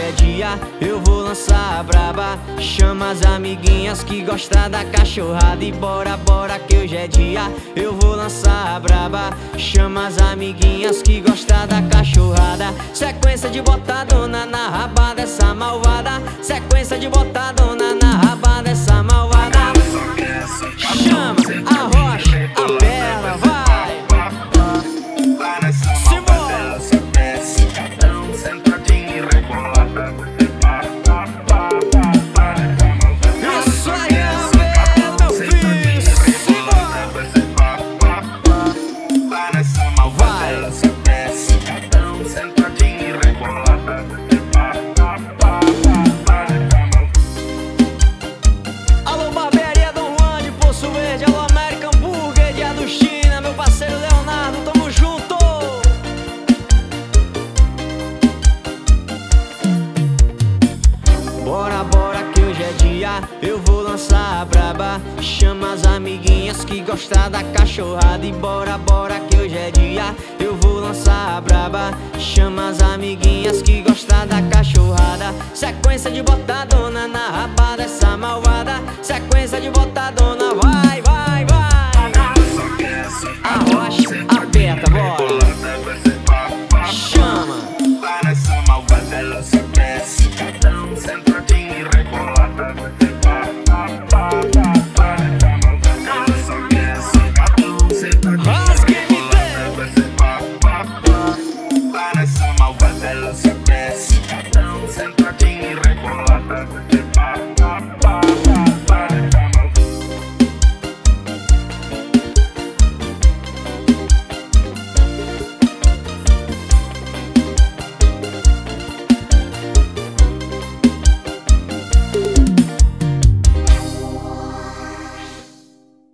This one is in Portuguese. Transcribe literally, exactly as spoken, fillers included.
é dia, eu vou lançar a braba. Chama as amiguinhas que gostam da cachorrada. E bora, bora que hoje é dia, eu vou lançar a braba. Chama as amiguinhas que gostam da cachorrada. Sequência de botadona na raba dessa malvada. Sequência de botadona na raba dessa malvada. Chama a rocha, a bela, vai. Bora, bora que hoje é dia, eu vou lançar a braba. Chama as amiguinhas que gostam da cachorrada. E bora, bora que hoje é dia, eu vou lançar a braba. Chama as amiguinhas que gostam da cachorrada. Sequência de botadona na raba dessa malvada. Sequência de botadona, vai.